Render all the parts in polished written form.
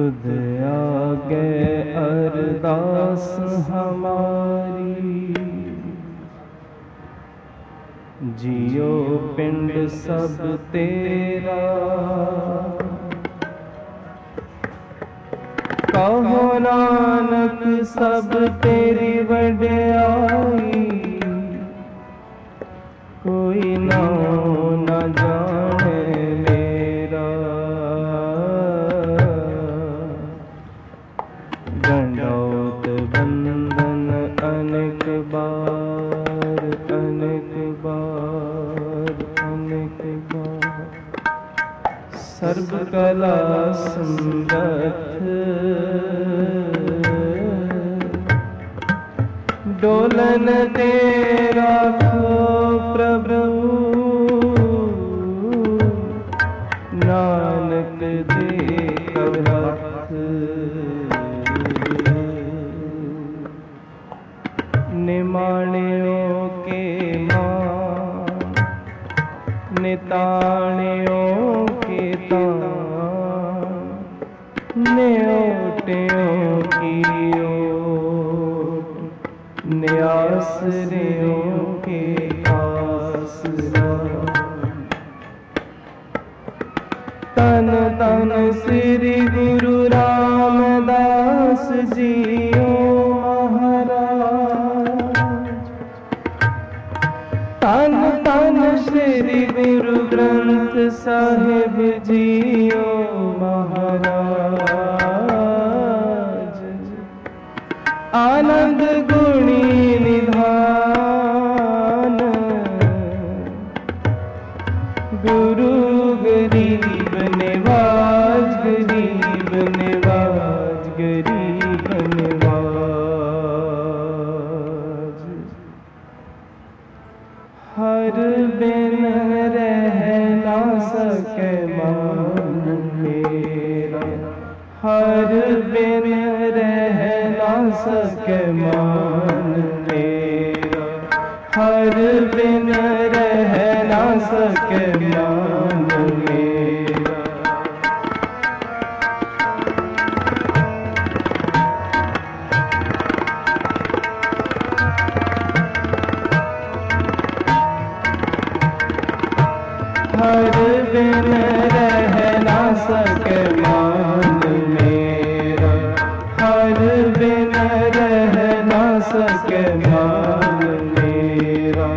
तुद आगे अरदास हमारी, जियो पिंड सब तेरा। कहो नानक सब तेरी वड्याई, कोई नाम न जाने मेरा। दंडौत बंदन अनेक बार, अनेक बार, अनेक बार। सर्व कला समर्थ डोलन तेरा को प्रभु, नानक दे हाथ। निमाणियों के मां, निताणियों के तान, न्योटियों की ओट, न्यासरियों के आसरा। तन तन श्री गुरु रामदास जियो महाराज। तन तन श्री गुरु ग्रंथ साहिब जियो महाराज। आनंद गुणी निधान, गुरु गरीब निवाज, गरीब निवाज, गरीब निवाज। हर बिन रह ना सके मान मेरा, हर बिन रह ना सके मान मेरा, हर बिन रह ना सके मान मेरा। हर बिन रह ना सके मान मेरा, हर बिन रह ना सके मान मेरा।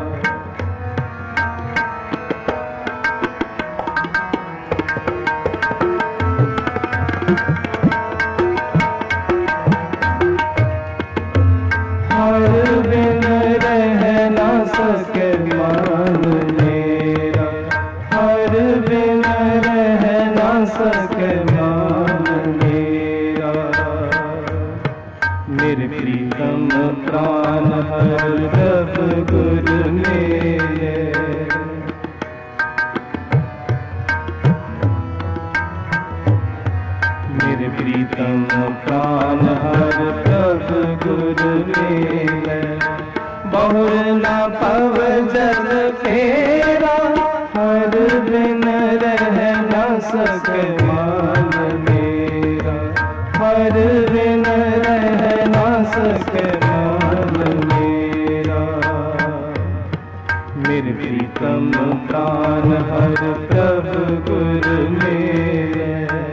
हर बिन रह ना सके मान मेरा, हर बिन रह ना सके मान मेरा। मेरे प्रीतम प्राण हर रब गुरु मेरे, मेरे प्रीतम प्राण हर प्रभ गुरु मेरे। बहुर न पव जल फेरा, हर बिन रह ना सके मान मेरा, हर बिन रह ना सके मान मेरा। मेरे प्रीतम प्राण हर प्रभु गुरु मेरे।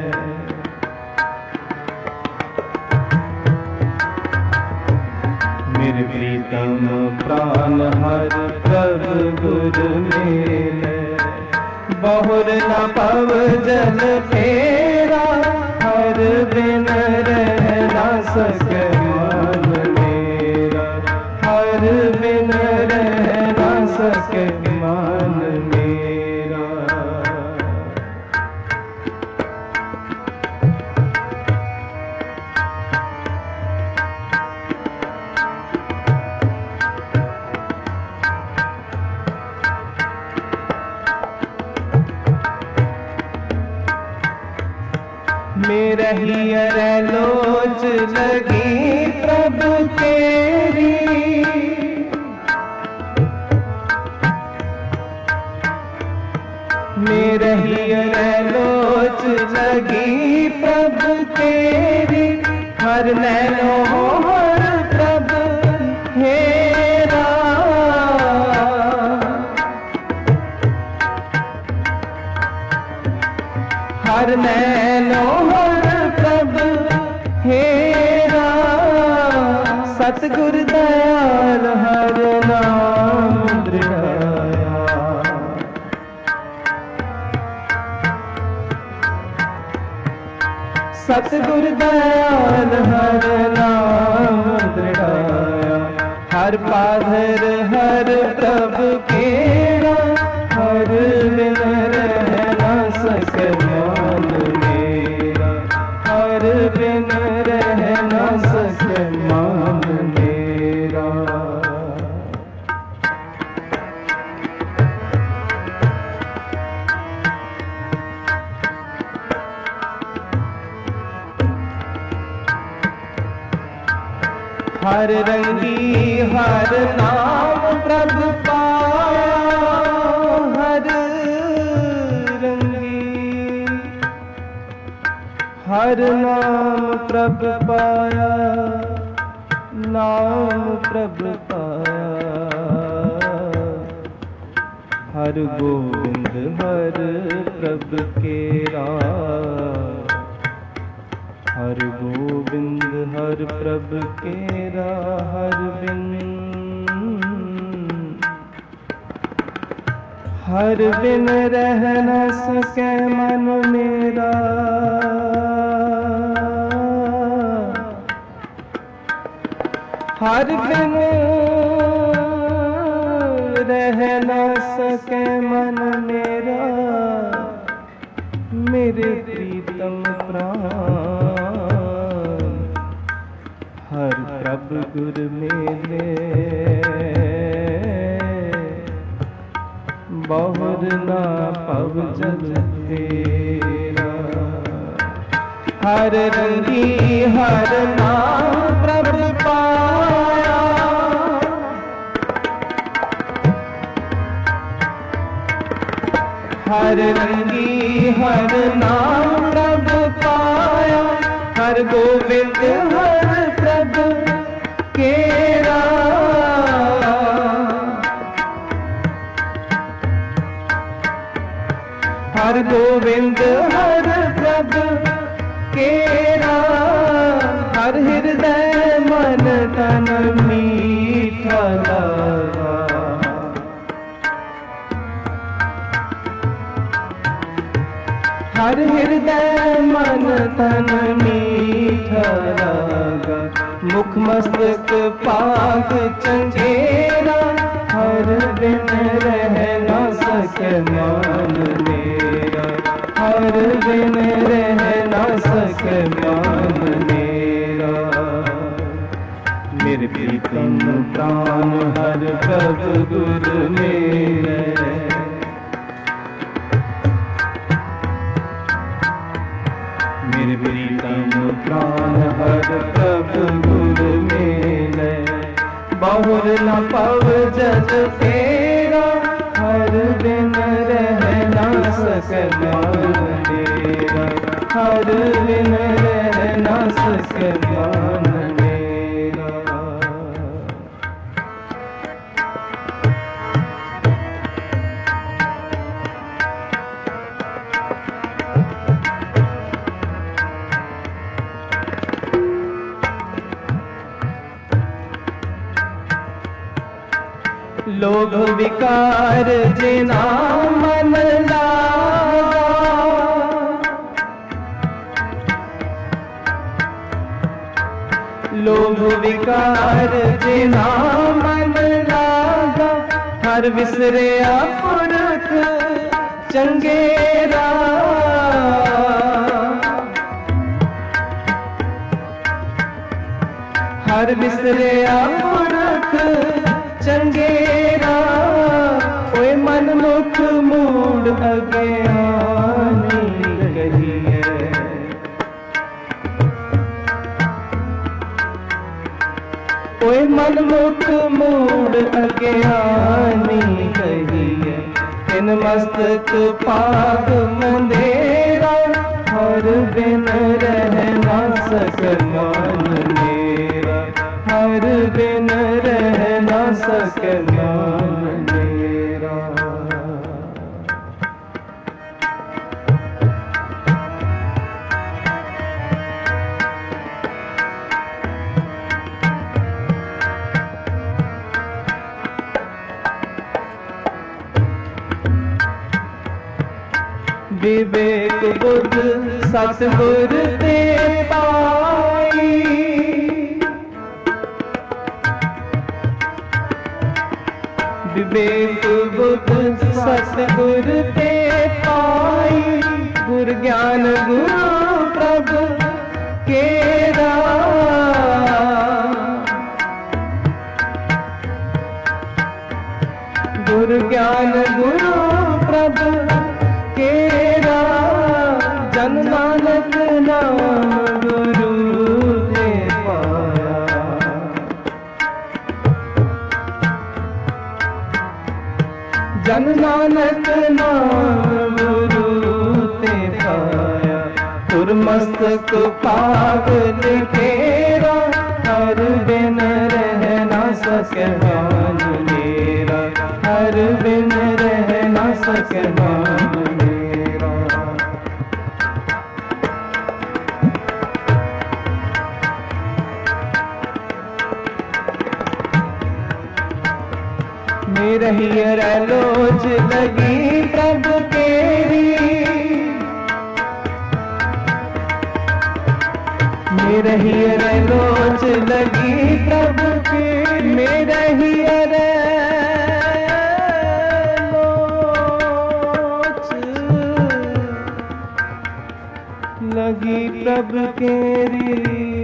मेरे प्रीतम प्राण हर प्रभु गुरु मेरे। बहुर न पव जल फेरा, हर बिन रह ना सके मान मेरा, हर बिन रह ना सके मान मेरा। मेरे हियर लोच लगी प्रभु तेरी, मेरे हियर लोच लगी प्रभु हर नैनो हर प्रभ हेरा, हर नैनो हर प्रभ हेरा, सतगुर दयाल हर नाम दृढ़ाया। सतगुर दयाल हर नाम दृढ़ाया, हर पाधर हर प्रभ केरा, हर बिन रह न सके मान मेरा, हर बिन रह न सके मान मेरा। हर रंगी हर नाम प्रभ पाया, हर रंगी हर नाम प्रभ पाया, नाम प्रभ पाया। हर गोविंद हर प्रभ केरा, हर गोविंद हर प्रभ केरा, हर बिन रह न सके मन मेरा, हर बिन रह न सके मन मेरा, मेरे प्रीतम प्राण हर प्रभ गुर मेले, बहुर ना पव जल फेरा। हर रंगी हर नाम प्रभ पाया, हर रंगी हर नाम प्रभ पाया, हर गोविंद हर प्रभ केरा, हर गोविंद हर प्रभ केरा, हर हृदय मन तन मीठा लगा, हर हृदय मन तन मीठा लगा। मुख मस्तक पाग चंगेरा, हर बिन रह न सके मान मेरा, हर बिन रह न सके मान मेरा। मेरे प्रीतम प्राण हर प्रभ गुर मेरे, मेरे प्रीतम प्राण हर प्रभ गुर मेले, बहुर न पव जल फेरा, हर बिन रह न सके मान मेरा, हर बिन रह न सके मान मेरा। लोभ विकार जिना मन लागा, लोभ विकार जिना मन लागा, हर विसरे पुरख चंगेरा, हर विसरे पुरख चंगेरा। ओए मन मुख मूड अज्ञानी कहिए, ओए मन मुख मूड अज्ञानी कहिए, तिन मस्तक पाग मंदेरा, हर बिन रह ना सके मान मेरा, हर बिन रह ना सके मान मेरा। विवेक बुद्ध सतगुर ते पाई, विवेक बुद्ध सतगुर ते पाई, गुर ज्ञान गुरु प्रभु केरा, गुर ज्ञान गुरु प्रभु केरा, जन नानक नाम गुरु ते पाया, जन नानक नाम गुरु ते पाया। पुरमस्तक पागल फेरा, हर बिन रह ना सके मान मेरा, हर बिन रह ना सके मान मेरा। मेरा ही लोच लगी प्रभु केरी, मेरा ही लोच लगी प्रभु केरी, मेरा ही लगी प्रभु केरी,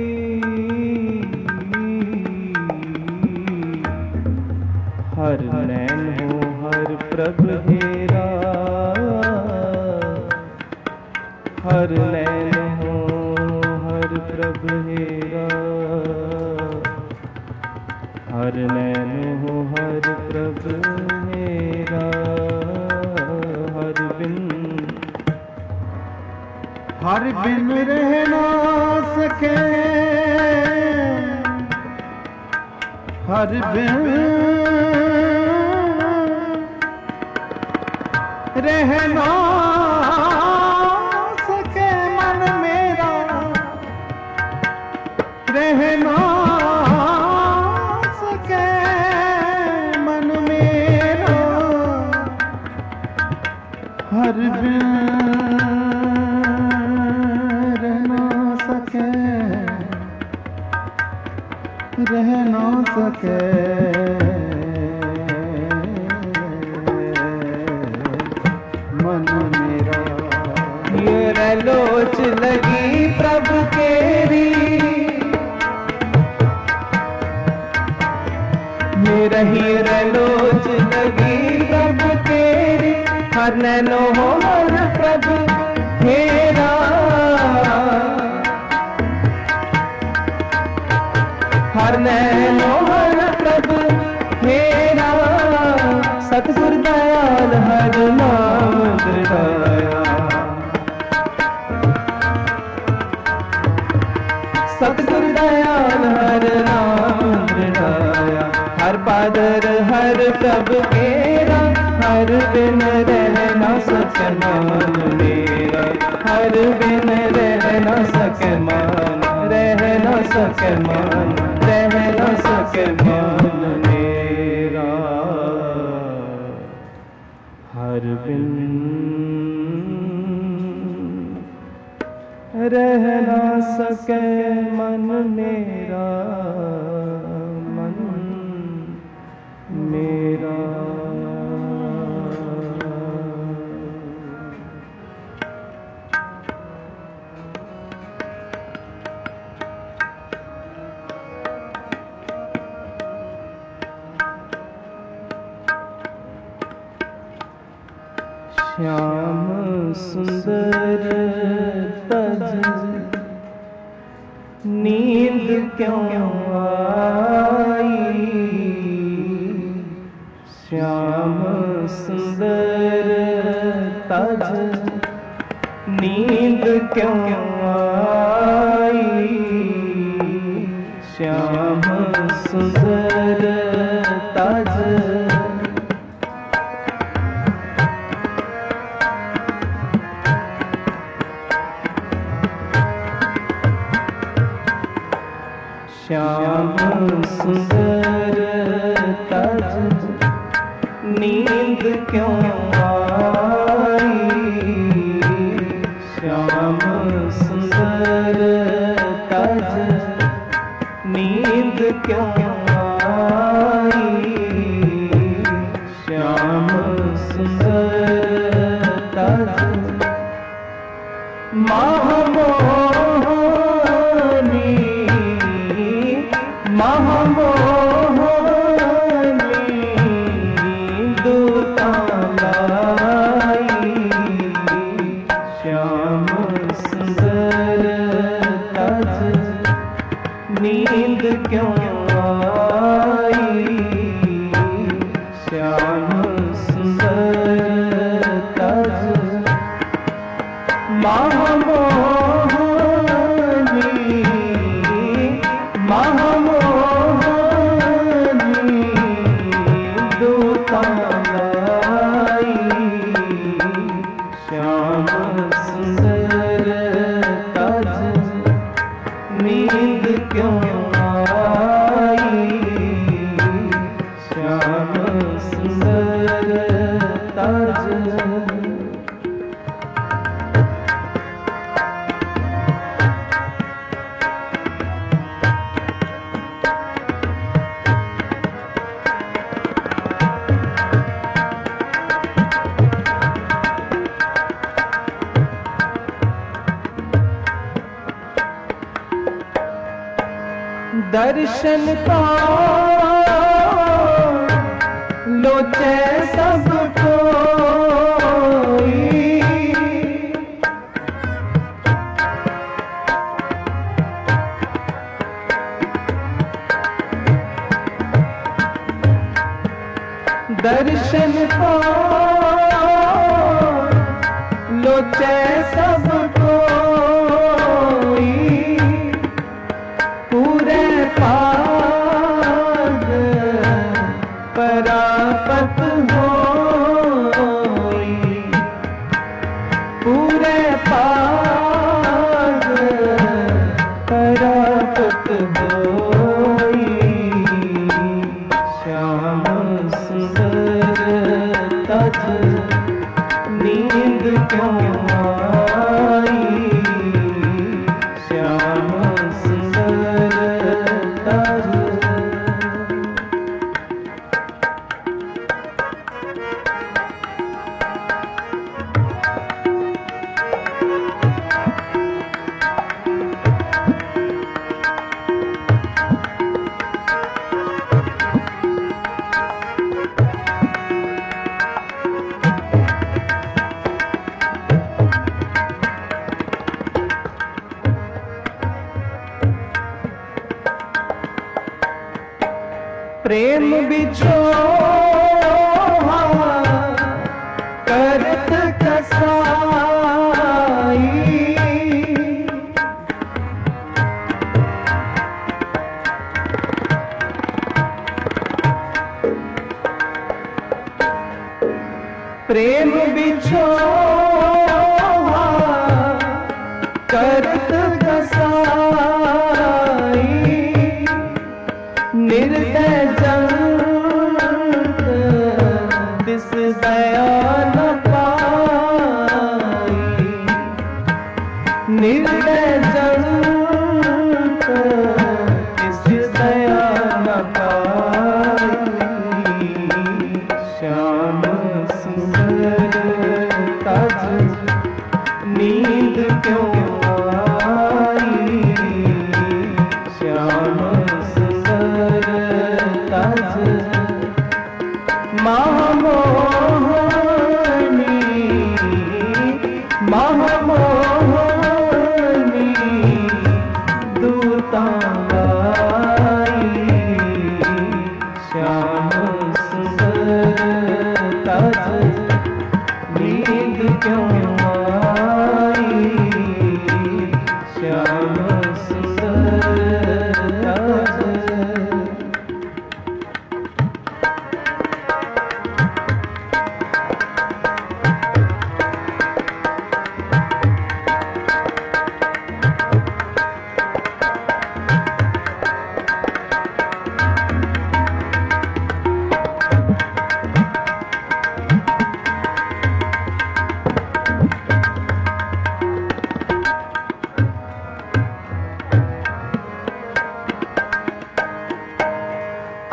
हर नैन हो हर प्रभु हेरा, हर नैन हो हर प्रभु हेरा, हर नैन हो हर प्रभु हेरा, हर बिन रह ना सके, हर बिन रह ना सके मन मेरा, रह ना सके मन मेरा, हर बिन रह ना सके मन मेरा। ये लोच लगी प्रभु केरी, मेरा ही लोच लगी प्रभु केरी, हर नैनो हो हर प्रभु हेरा, हर नैनो हर प्रभु हेरा, सतगुर दयाल हर नाम दृढ़ाया, सतगुर दयाल हर नाम दृढ़ाया, हर पादर हर प्रभु केरा, हर बिन रह ना सके मान मेरा, हर बिन रह ना सके मान, रह ना सके मान, रह ना सके मान मेरा, हर बिन रह ना सके मन मेरा, मन मेरा। श्याम सुंदर तज नींद क्यों आई, श्याम सुंदर तज नींद क्यों आई, श्याम सुंदर ताज। श्याम सुंदर ताज, नींद क्यों आई, श्याम सुंदर ताज, नींद क्यों आई, श्याम सुंदर ताज। महामोहनी महामोहनी दूता लाई, श्याम सुंदर ताज, नींद क्यों आई, श्याम सुंदर ताज। महामोहनी महामोहनी दूता लाई, श्याम सुंदर ताज, नींद क्यों आई, श्याम सुंदर ताज। दर्शन को लोचे सब कोई, दर्शन को लोचे सब कोई, पूरे पाद परापत होई, पूरे पाद परापत होई, श्याम सुंदर ताज, नींद क्यों आई, श्याम सुंदर ताज। प्रेम बिछोहा करत कसाई, प्रेम बिछोहा करत कसाई, निर्दय जंत दिस दया न पाई, निर्दय जंत दिस दया न पाई, श्याम सुंदर ताज, नींद क्यों आई,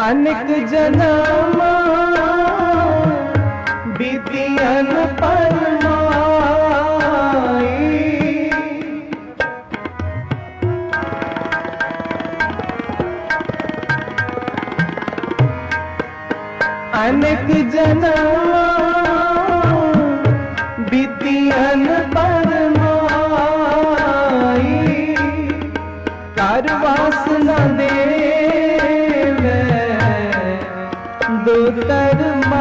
अनेक जन्म बीतियन परमाई, अनेक जन्म बीतियन परमाई, कर वासना देवे दूतर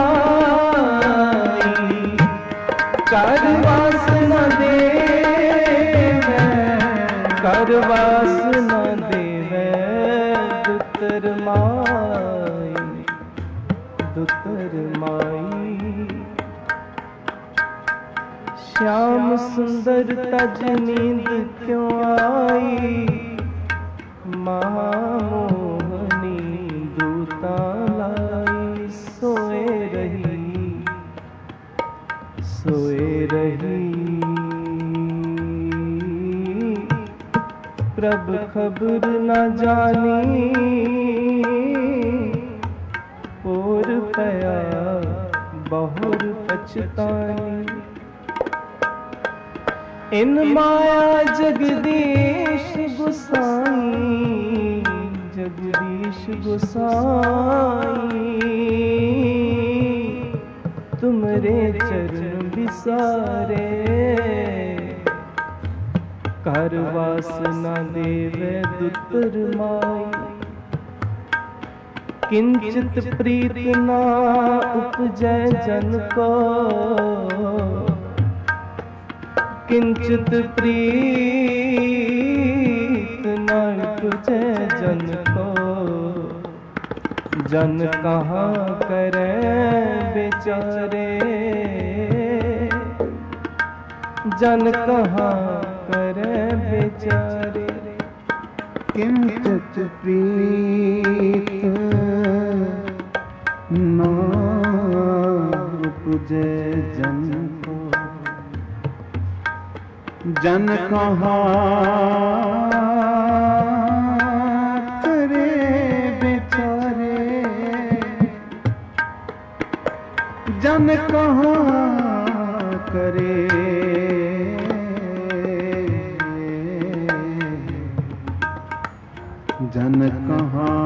माई, कर वासना देवे, कर वासना देवे दूतर माई, दूतर माई। श्याम सुंदर तज नींद क्यों आई, महामोहनी दूता लाई, सोए रही सोए रही, प्रभ खबर न जानी, और पया बहुर पछतानी। इन माया जगदीश गोसाई, जगदीश गोसाई, तुमरे चरण बिसारे, कर वासना देवे दूतर माई। किंचित प्रीत ना उपजै जन को, किंचित प्रीत न उपजै जन को, जन कहाँ करे बेचारे, जन कहाँ करे बेचारे। किंचित प्रीत न उपजै जन को, जन कहाँ करे बेचारे, जन कहाँ करे जन कहाँ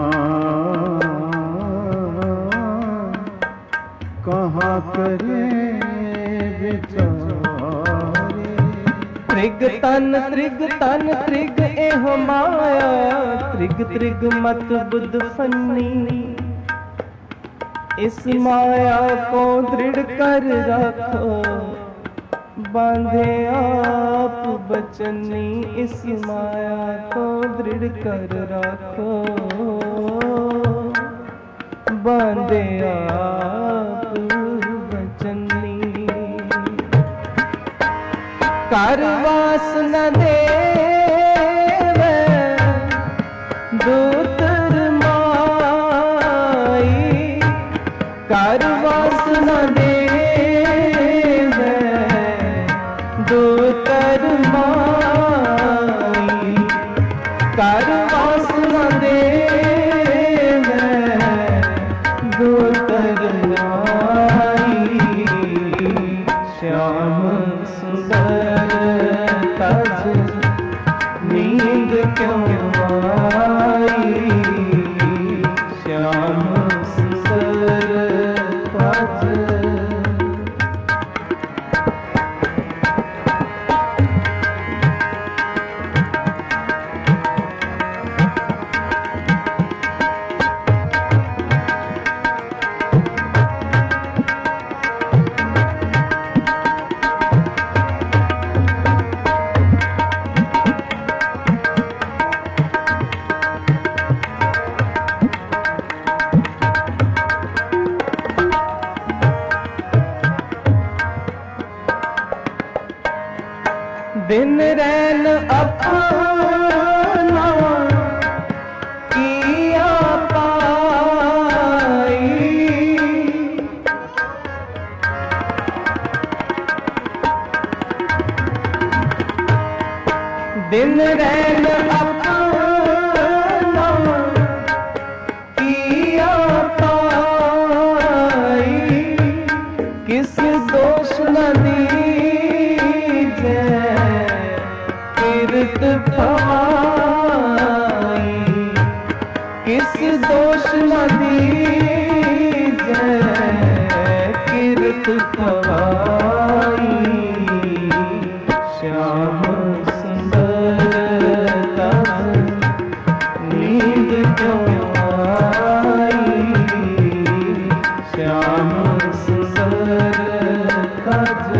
करे बेचारे। त्रिग तन त्रिग एह माया, त्रिग त्रिग मत बुद्ध फन्नी, इस माया को दृढ़ कर रखो, बांधे आप बचनी, इस माया को दृढ़ कर रखो, बांधे आप बचनी। कर वासना देवे दूतर माई, कर वासना देवे दूतर माई, कर वासना देवे दूतर माई। श्याम सुंदर तज नींद क्यों आई, श्याम सुंदर तज। दिन रैन अपना किया पाई, दिन रैन अपना किया चित पवाई श्याम सुंदर तब नींद क्यों आई श्याम सुंदर तब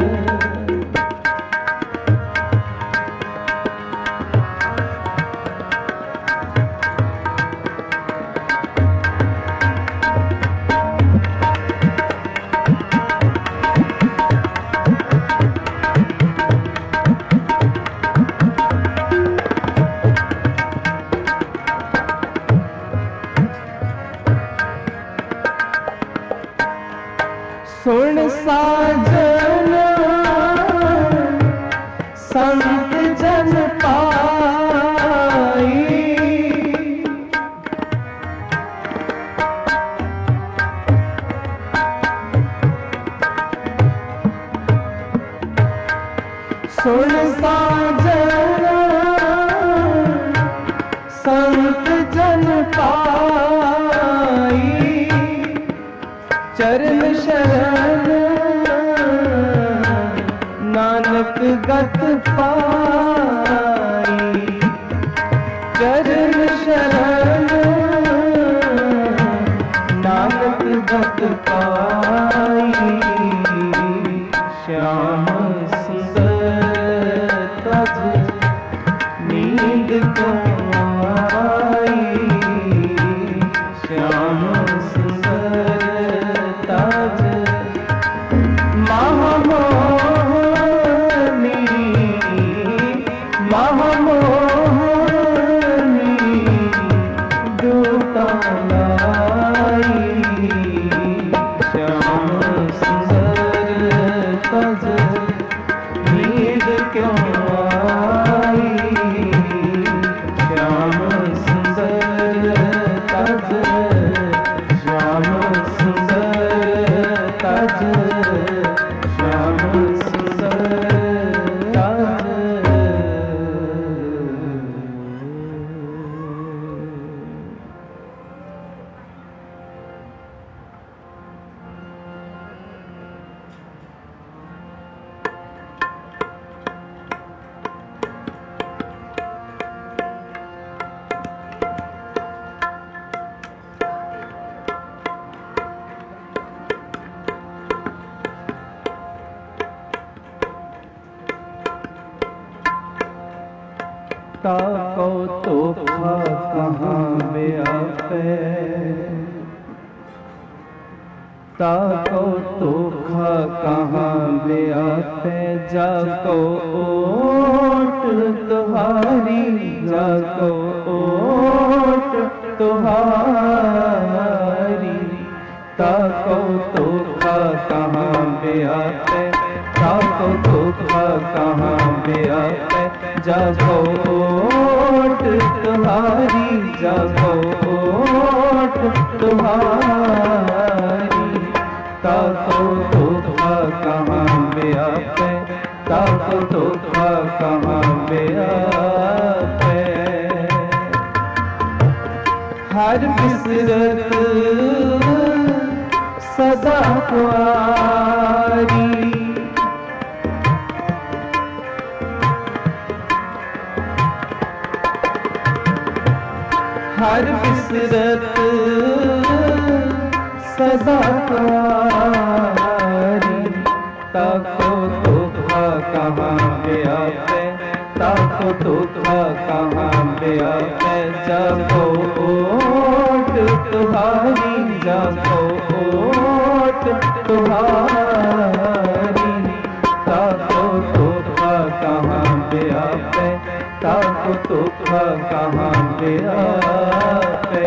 सुन साजन संत जन पाई सुन साजन संत जन पाई चरण शरण नानक गत पाई चरण शरण नानक गत पाई श्याम सुंदर तज नींद क्यों आई श्याम ताको तोहफा कहाँ व्यापे ताको तोहफा कहाँ व्यापे जाको ओट तुम्हारी जाको ओट तुम्हारी ताको तोहफा कहाँ व्यापे ताको तोहफा कहाँ व्यापे जाको ओट तुम्हारी जाको ओट तुम्हारी ताको तोहफा कहाँ व्यापे ताको तोहफा कहाँ व्यापे हर बिसरत सदा कुआरी हर बिसरत सदा कुआरी ताको तोहफा कहाँ व्यापे ताको तोहफा कहाँ व्यापे जाको ओट तुम्हारी जाको ओट तुम्हारी ताको तोहफा कहाँ व्यापे ताको तोहफा कहाँ व्यापे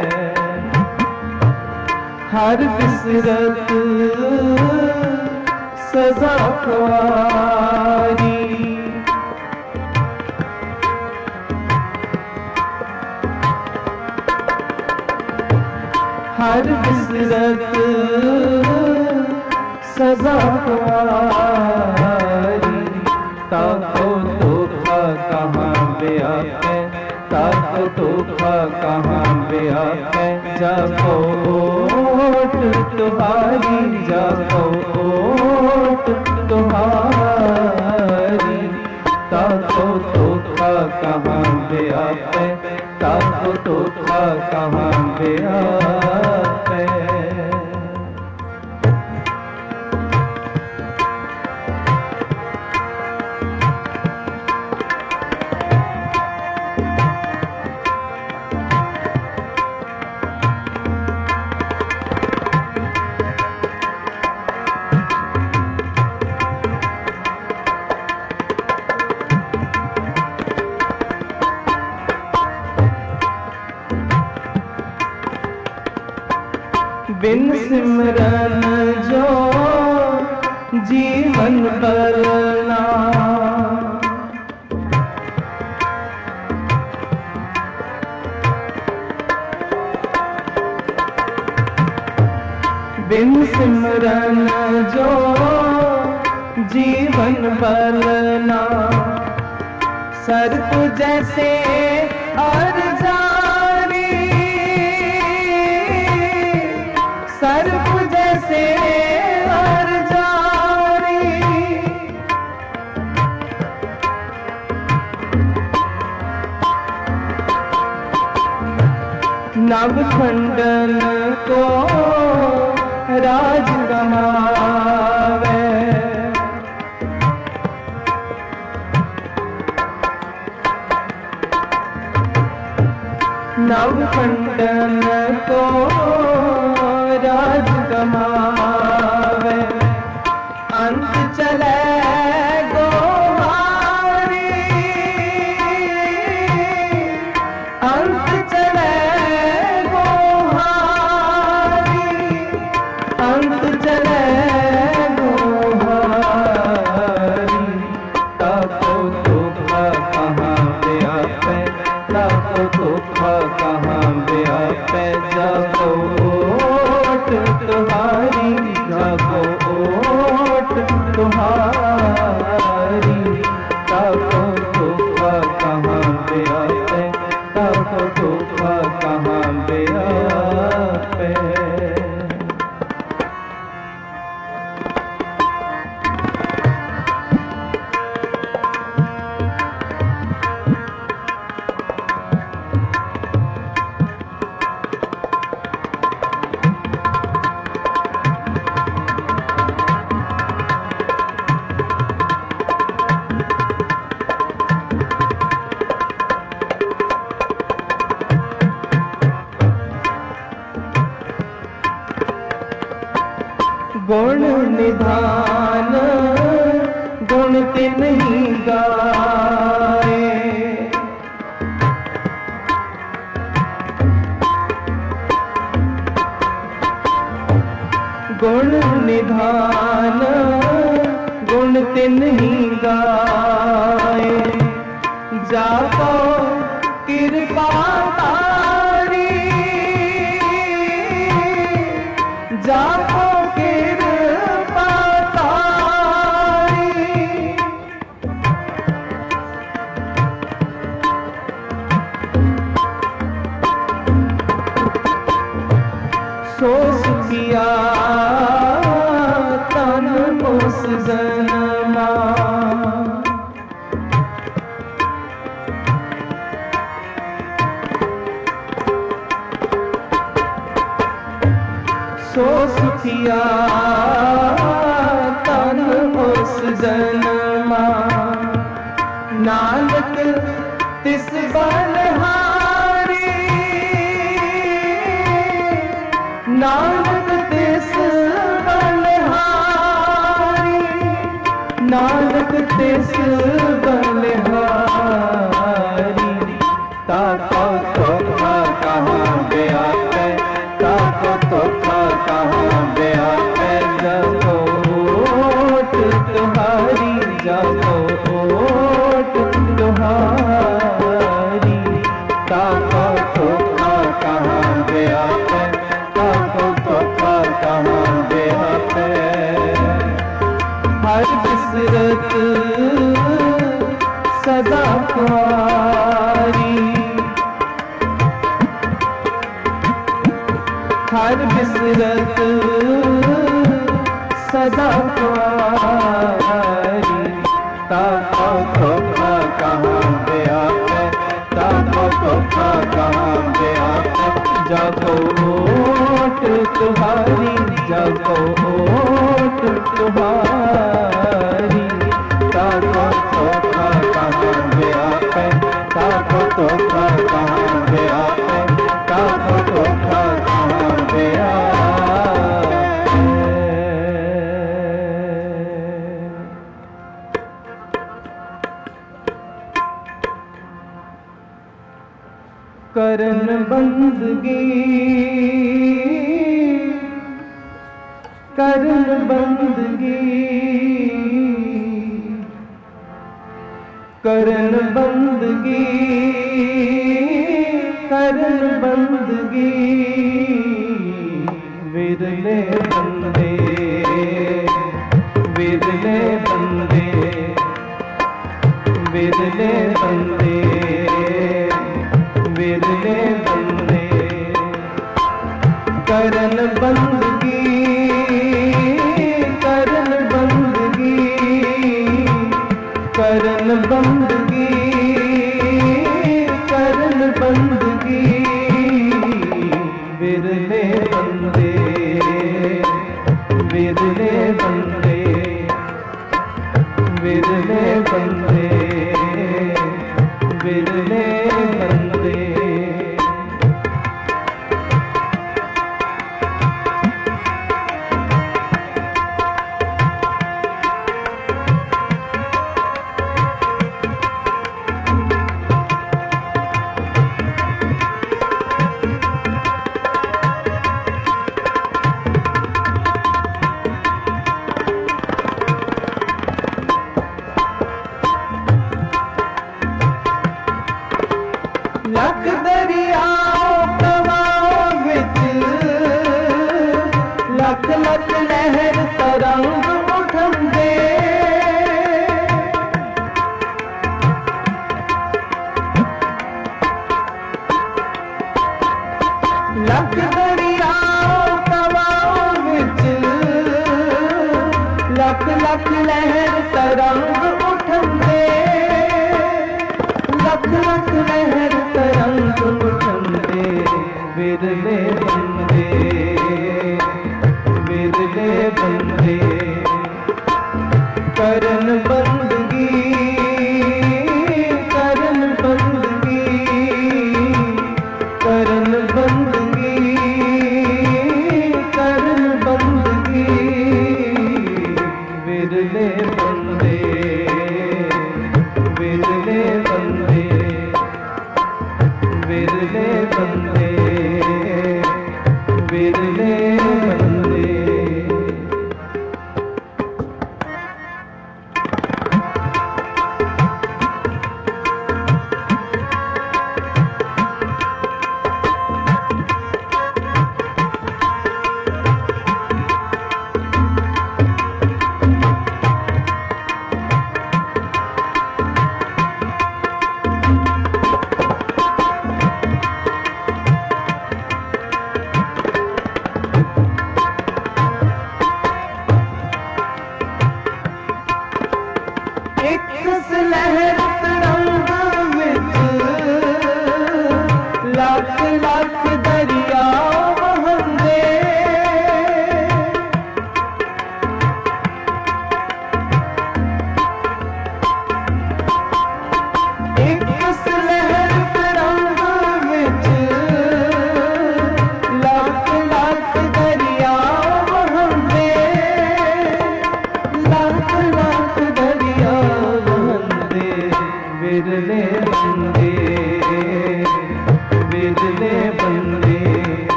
हर बिसरत सजा कुआरी हर बिसरत सजा कुआरी ताको तोहफा कहाँ व्यापे ताको तोहफा कहाँ व्यापे जाको ओट तुम्हारी जाको ओट तुम्हारी। ताको धोखा कहाँ गया पे, ताको धोखा कहाँ गया पे। बिन सिमरन जो जीवन बलना, बिन सिमरन जो जीवन बलना। सर्प जैसे हर जारी, सर्प जैसे हर जारी। नव खंडन को राज गमावे, नव खंडन को राज गमावे। अंत चले गोहारी, अंत चले गोहारी, अंत चले गोहारी। ताको धोखा कहाँ गया पे, ताको धोखा कहाँ गया पे। जाको ओट तुम्हारी, जाको ओट तुम्हारी। ताको धोखा कहाँ गया पे, ताको धोखा कहाँ गया पे। गुण निधान गुण तिन ही गाए, गुण निधान गुण तिन ही गाए। जाको कृपा तारी, जाको सो सुखिया तन उस जन्मा। सो सुखिया तन उस जन्मा। नानक तिस बलहारी, नानक तिस बलहारी, नानक तिस बलहारी। ताको धोखा कहाँ गया पे, ताको धोखा कहाँ गया पे। जाको ओट तुम्हारी, जाको ओट तुम्हारी। ताको धोखा कहाँ गया पे, ताको धोखा कहाँ गया पे। हर बिसरत सदा कुआरी, हर बिसरत सदा कुआरी। ताको धोखा कहाँ दिया है, ताको धोखा कहाँ दिया है। जागो ओट तुम्हारी, जागो ओट तुम्हारी। ताको धोखा कहाँ दिया है, ताको धोखा कहाँ दिया है, ताको धोखा कहाँ दिया है। करन बंदगी, करन बंदगी, करन बंदगी, करन बंदगी। विरले बंदे, विरले बंदे, विरले बंदे, विरले बंदे। करन बंदगी, करन बंदगी, करन बंदगी, करन बंदगी। विरले बंदे, विरले बंदे, विरले बंदे, विरले बंदे। लख दरियाओं तवाओं विच, लख लख लहर तरंग उठंदे। लख दरियाओं तवाओं विच, लख लख लहर तरंग उठंदे। लख लख लहर तरंग उठंदे। विरले बंदे, विरले बंदे। करन बंदगी, करन बंदगी, करन बंदगी, करन बंदगी। विरले बंदे, विरले बंदे, विरले बंदे, विरले बंदे।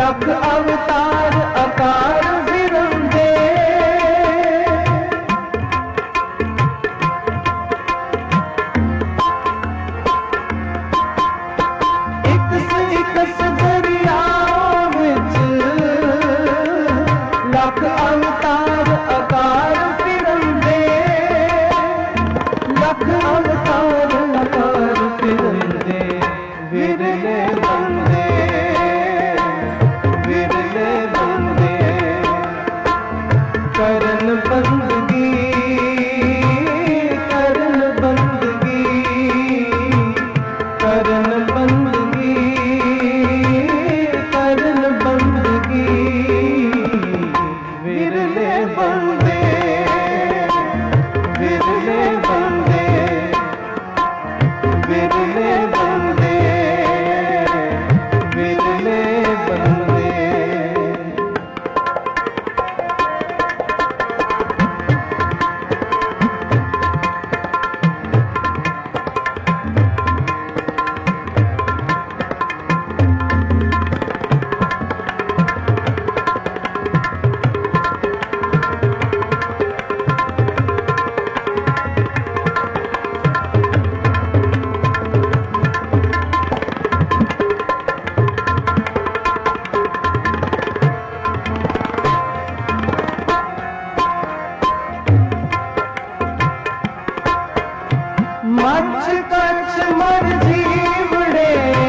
लख अवतार अकार बिरंदे, इकस दरिया विच लख अवतार अकार बिरंदे, लख अवतार अकार बिरंदे, विरले बंदे, विरले बंदे, करन बंदगी, करन बंदगी, करन बंदगी, करन बंदगी, विरले बंदे, विरले बंदे, विरले बंदे, विरले बंदे। मच कछ मर जीवड़े,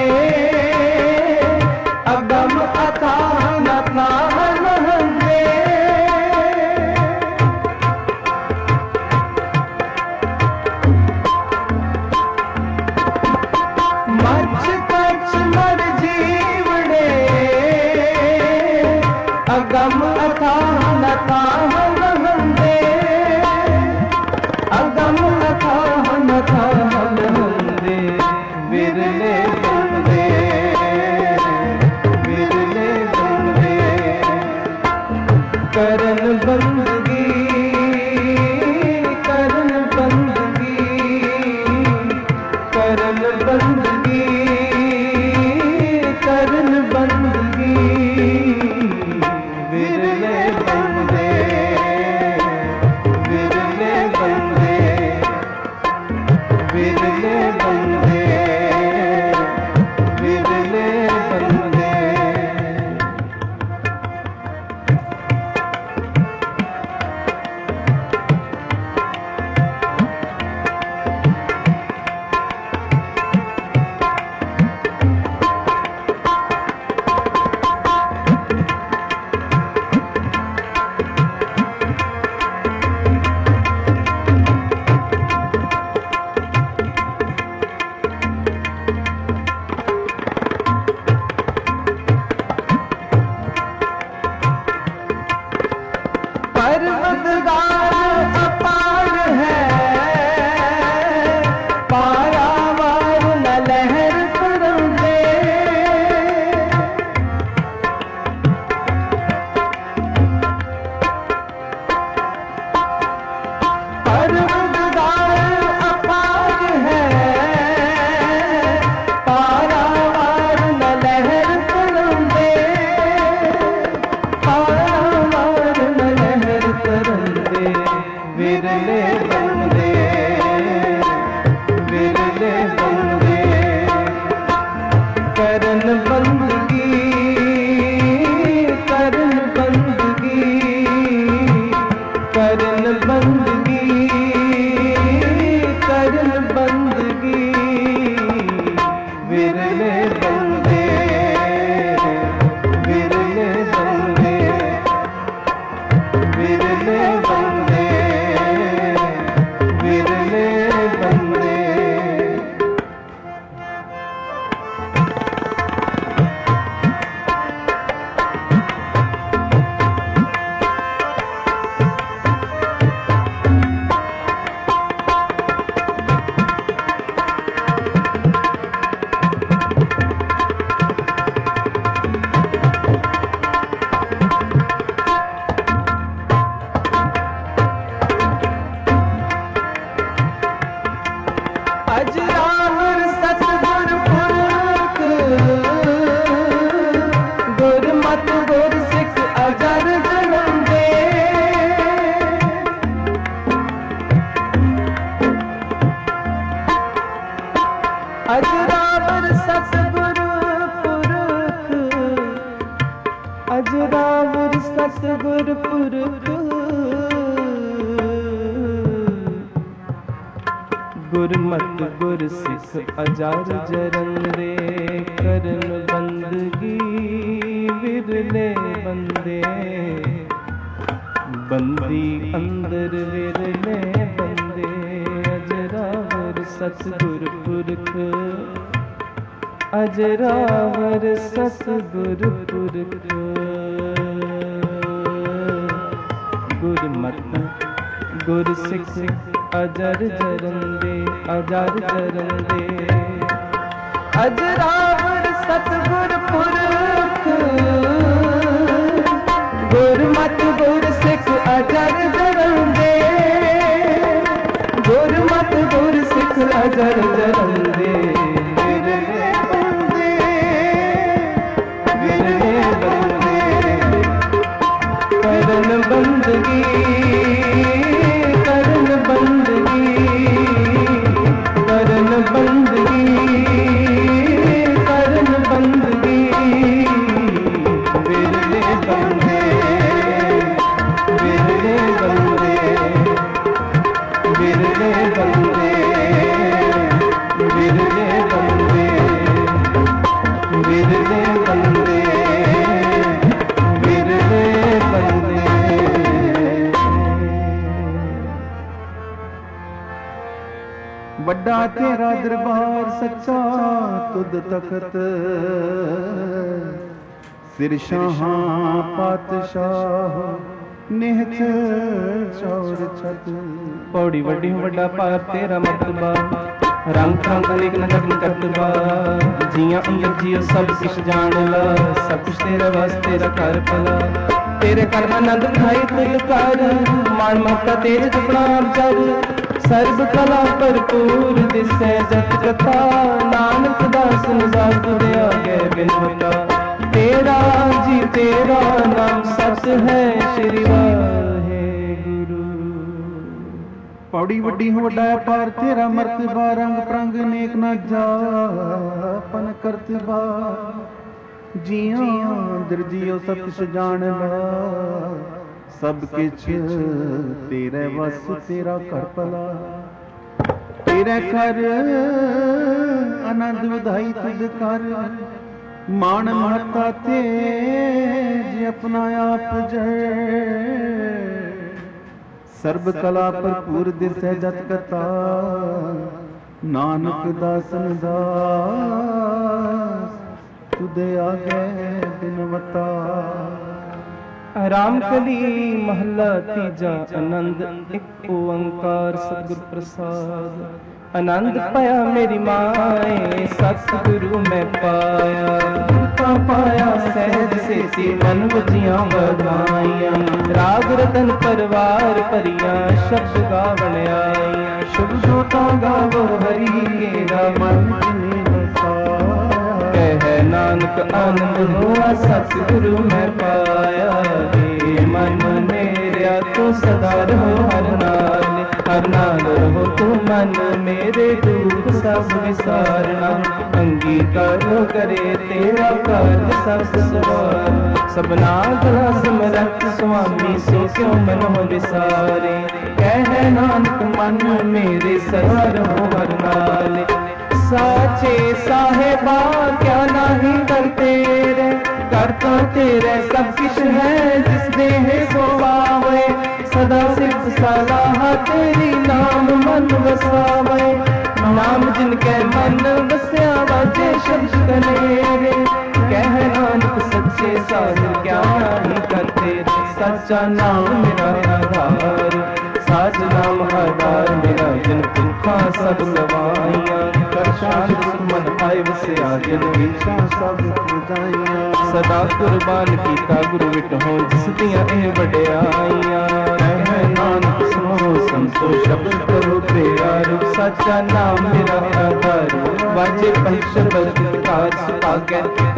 अगम अथाह नथाह नहंदे, मच कछ मर जीवड़े, अगम अथाह नथाह नहंदे, अगम अथाह नथाह नहंदे, विरले बंदे, विरले बंदे, करन बंदगी, करन बंदगी, करन बंदगी, करन बंदगी, विरले बंदे, ਅਜਰਾਵਰ ਸਤਿਗੁਰ ਪੁਰਖ ਗੁਰਮਤਿ ਗੁਰ ਸਿੱਖ ਅਜਰ ਜਰੰਦੇ ਕਰਨ ਬੰਦਗੀ ਵਿਰਲੇ ਬੰਦੇ ਬੰਦੀ ਅੰਦਰ ਵਿਰਲੇ ਬੰਦੇ ਅਜਰਾਵਰ ਸਤਿਗੁਰ ਪੁਰਖ ਅਜਰਾਵਰ ਸਤਿਗੁਰ ਪੁਰਖ ਗੁਰਮਤਿ ਗੁਰ ਸਿੱਖ ਅਜਰ ਜਰੰਦੇ ਅਜਰ ਜਰੰਦੇ ਅਜਰਾਵਰ ਸਤਿਗੁਰ ਪੁਰਖ ਗੁਰਮਤਿ ਗੁਰ ਸਿੱਖ ਅਜਰ ਜਰੰਦੇ ਗੁਰਮਤਿ ਗੁਰ ਸਿੱਖ ਅਜਰ ਜਰੰਦੇ ਵਿਰਲੇ ਬੰਦੇ ਵਿਰਲੇ ਬੰਦੇ ਕਰਨ ਬੰਦਗੀ ਕਰਨ ਬੰਦਗੀ ਕਰਨ ਬੰਦਗੀ ਕਰਨ ਬੰਦਗੀ ਵਿਰਲੇ ਬੰਦੇ ਵਿਰਲੇ ਬੰਦੇ ਵਿਰਲੇ ਬੰਦੇ ਵਿਰਲੇ ਬੰਦੇ ਵਿਰਲੇ ਬੰਦੇ ਵਿਰਲੇ ਬੰਦੇ ਵੱਡਾ ਤੇਰਾ ਦਰਬਾਰ ਸੱਚਾ ਤੁਧ ਤਖਤ ਸਿਰ ਸ਼ਾਹਾਂ ਪਾਤਸ਼ਾਹ ਨਿਹਤ ਚੌਰ ਛਤ ਪੌੜੀ ਵੱਡੀ ਵੱਡਾ ਭਾਰ ਤੇਰਾ ਮਰਤਬਾ ਰੰਗ ਰੰਗ ਅਨੇਕ ਨ ਜਗਨ ਕਰਤਬਾ ਜੀਆਂ ਅੰਦਰ ਜੀਓ ਸਭ ਕਿਛ ਜਾਣ ਲਾ ਸਭ ਕੁਛ ਤੇਰੇ ਵਾਸਤੇ ਰੱਖਰ ਭਲਾ ਤੇਰੇ ਕਰ ਆਨੰਦ ਖਾਈ ਤੁਲ ਕਰ ਮਾਨ ਮਹਤਾ ਤੇਰੇ ਜਪਣਾ ਜਗ ਸਰਬ ਕਲਾ ਭਰਪੂਰ ਦਿਸੈ ਜਤ ਕਥਾ ਨਾਨਕ ਦਾਸ ਨਿਵਾਸ ਤੁਰੇ ਆਗੇ ਬਿਨਵਤਾ ਤੇਰਾ ਜੀ ਤੇਰਾ ਨਾਮ ਸਤ ਹੈ ਸ਼੍ਰੀ ਵਾਹਿਗੁਰੂ ਪੌੜੀ ਵੱਡੀ ਵੱਡਾ ਪਾਰ ਤੇਰਾ ਮਰਤਬਾ ਰੰਗ ਪ੍ਰੰਗ ਨੇਕ ਨਾ ਜਾਪਨ ਕਰਤਬਾ ਜੀਆਂ ਦਰਜੀਓ ਸਭ ਕੁਛ ਜਾਣ ਲਾ ਸਭ ਕਿਛ ਤੇਰੇ ਵਸ ਤੇਰਾ ਘਰ ਭਲਾ ਤੇਰੇ ਘਰ ਆਨੰਦ ਵਧਾਈ ਤੁਧ ਕਰ ਮਾਣ ਮਹਤਾ ਤੇ ਜੇ ਆਪਣਾ ਆਪ ਜੈ ਸਰਬ ਕਲਾ ਭਰਪੂਰ ਦਿਸੈ ਜਤ ਕਥਾ ਨਾਨਕ ਦਾਸਨ ਦਾਸ ਤੁਧ ਆਗੇ ਬਿਨਵਤਾ ਰਾਮ ਕਲੀ ਮਹੱਲਾ ਤੀਜਾ ਆਨੰਦ ਇੱਕ ਓੰਕਾਰ ਸਤਿਗੁਰ ਪ੍ਰਸਾਦ ਆਨੰਦ ਪਾਇਆ ਮੇਰੀ ਮਾਏ ਸਤਿਗੁਰੂ ਮੈਂ ਪਾਇਆ ਗੁਰਤਾ ਪਾਇਆ ਸਹਿਜ ਸੇਤੀ ਮਨ ਵਜੀਆਂ ਵਧਾਈਆਂ ਰਾਗ ਰਤਨ ਪਰਵਾਰ ਭਰੀਆਂ ਸ਼ਬਦ ਗਾਵਣ ਆਈਆਂ ਸ਼ੁਭ ਜੋਤਾ ਗਾਵੋ ਹਰੀ ਕੇਰਾ ਮਨ ਜਿਨੇ ਵਸਾਇਆ ਕਹਿ ਨਾਨਕ ਆਨੰਦ ਹੋਆ ਸਤਿਗੁਰੂ ਮੈਂ ਪਾਇਆ ਏ ਮਨ ਮੇਰਿਆ ਤੂੰ ਸਦਾ ਰਹੋ ਹਰ ਨਾਲ ਰਹੋ ਤੂੰ ਮਨ ਮੇਰੇ ਦੁੱਖ ਸਭ ਵਿਸਾਰਨਾ ਅੰਗੀਕਾਰ ਕਰੇ ਤੇਰਾ ਕਾਰਜ ਸਭ ਸਵਾਰ ਸਭਨਾ ਗਲਾ ਸਮਰੱਥ ਸੁਆਮੀ ਸੋ ਕਿਉ ਮਨੋ ਵਿਸਾਰੇ ਕਹਿ ਨਾਨਕ ਮਨ ਮੇਰੇ ਸਦਾ ਰਹੋ ਹਰ ਨਾਲ साचे साहेबा क्या नहीं कर तेरे करता तेरे सब कुछ है जिस देह को पावे सदा सिर्फ सलाह तेरी नाम मन बसावे नाम जिनके मन बसया बाजे शब्द कनेरे कह नानक सच्चे साहिब क्या नहीं कर तेरे सच्चा नाम मेरा आधार साज नाम आधार मेरा जिन दुखा सब गवाइयां शांत सुमन आए वसिया जिन विछा सब बुझाइया सदा कुर्बान कीता गुरु विटहो जिस दियां ए वडियाइयां कह नानक सुनो संतो शब्द करो प्यार सच्चा नाम मेरा आधार वाजे पंचबद कार सुपागे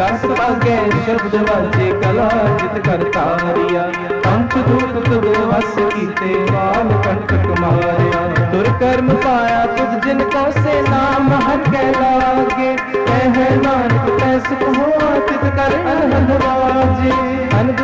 शब्द वाजे कला जित कर तारिया पंच दूत तुद वस कीते वाल कंटक मारिया तुर कर्म पाया तुझ जिन को से नाम हर के लागे कह नानक तै सुख हो तित कर अनहद वाजे अन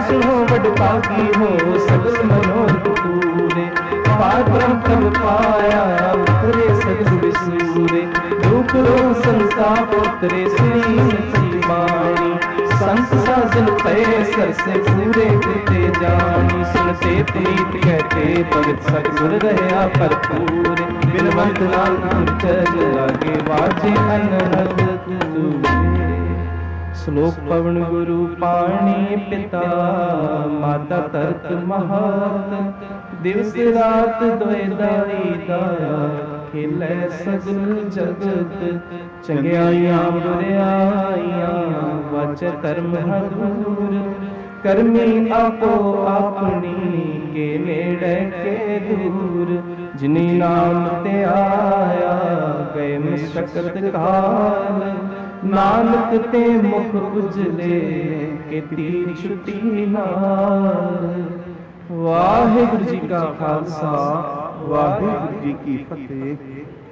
उतरे श्री बाणी संत साजन पे सरसे पूरे कृते जानी सुनते प्रीत कहते भगत सतगुर रहा भरपूर बिनवंत नाम चल लागे वाजे अनहद दूरे। श्लोक पवन गुरु पाणी पिता माता तरत महत दिवस रात दोए दाई दाया खेलै सगल जगत चंगियाइयां बुरियाइयां वाचे धर्म हदूर करमी आपो अपनी के नेड़े के दूर जिनी नाम ते आया गए मशक्कत काल नानक ते मुख उजले के तीर छुट्टी नाल। वाहिगुरु जी का खालसा वाहिगुरु जी की फतेह।